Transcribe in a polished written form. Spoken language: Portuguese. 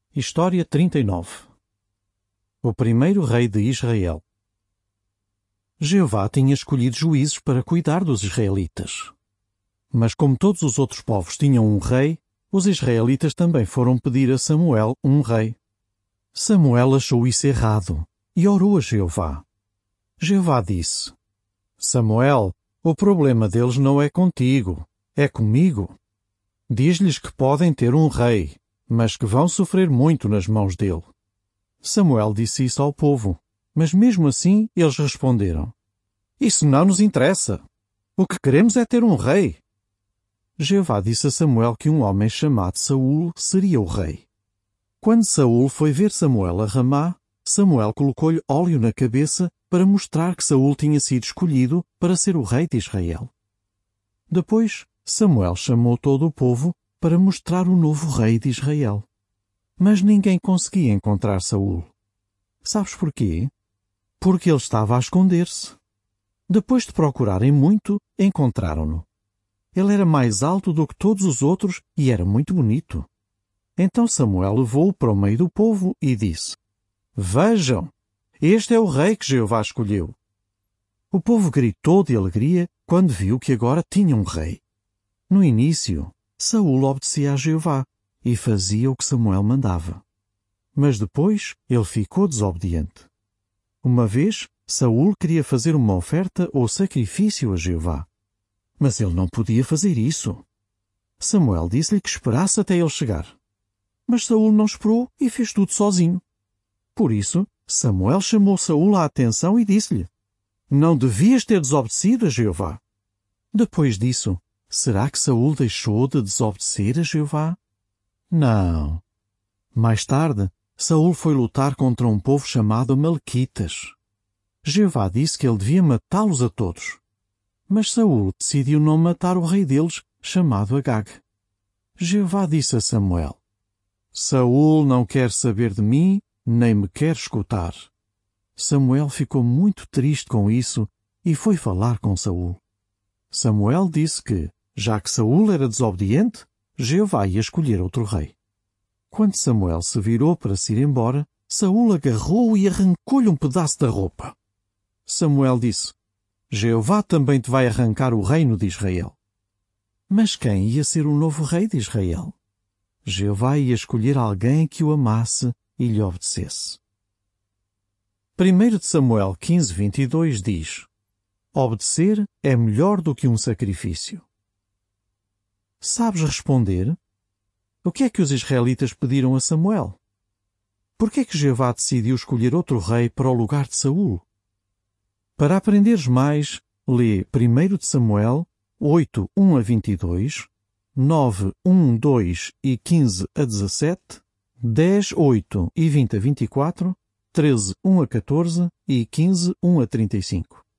História 39. O primeiro rei de Israel. Jeová tinha escolhido juízes para cuidar dos israelitas. Mas como todos os outros povos tinham um rei, os israelitas também foram pedir a Samuel um rei. Samuel achou isso errado e orou a Jeová. Jeová disse: Samuel, o problema deles não é contigo, é comigo. Diz-lhes que podem ter um rei, mas que vão sofrer muito nas mãos dele. Samuel disse isso ao povo, mas mesmo assim eles responderam: Isso não nos interessa. O que queremos é ter um rei. Jeová disse a Samuel que um homem chamado Saul seria o rei. Quando Saul foi ver Samuel a Ramá, Samuel colocou-lhe óleo na cabeça para mostrar que Saul tinha sido escolhido para ser o rei de Israel. Depois, Samuel chamou todo o povo para mostrar o novo rei de Israel. Mas ninguém conseguia encontrar Saul. Sabes porquê? Porque ele estava a esconder-se. Depois de procurarem muito, encontraram-no. Ele era mais alto do que todos os outros e era muito bonito. Então Samuel levou-o para o meio do povo e disse: Vejam, este é o rei que Jeová escolheu. O povo gritou de alegria quando viu que agora tinha um rei. No início, Saul obedecia a Jeová e fazia o que Samuel mandava. Mas depois ele ficou desobediente. Uma vez, Saul queria fazer uma oferta ou sacrifício a Jeová. Mas ele não podia fazer isso. Samuel disse-lhe que esperasse até ele chegar. Mas Saul não esperou e fez tudo sozinho. Por isso, Samuel chamou Saul à atenção e disse-lhe: Não devias ter desobedecido a Jeová. Depois disso, será que Saul deixou de desobedecer a Jeová? Não. Mais tarde, Saul foi lutar contra um povo chamado Amalequitas. Jeová disse que ele devia matá-los a todos. Mas Saul decidiu não matar o rei deles, chamado Agag. Jeová disse a Samuel: Saul não quer saber de mim, nem me quer escutar. Samuel ficou muito triste com isso e foi falar com Saul. Samuel disse que, já que Saul era desobediente, Jeová ia escolher outro rei. Quando Samuel se virou para se ir embora, Saul agarrou-o e arrancou-lhe um pedaço da roupa. Samuel disse: Jeová também te vai arrancar o reino de Israel. Mas quem ia ser o novo rei de Israel? Jeová ia escolher alguém que o amasse e lhe obedecesse. 1 Samuel 15:22 diz: Obedecer é melhor do que um sacrifício. Sabes responder? O que é que os israelitas pediram a Samuel? Por que é que Jeová decidiu escolher outro rei para o lugar de Saul? Para aprenderes mais, lê 1 Samuel 8:1-22, 9:1-2 e 15-17, 10:8 e 20-24, 13:1-14 e 15:1-35.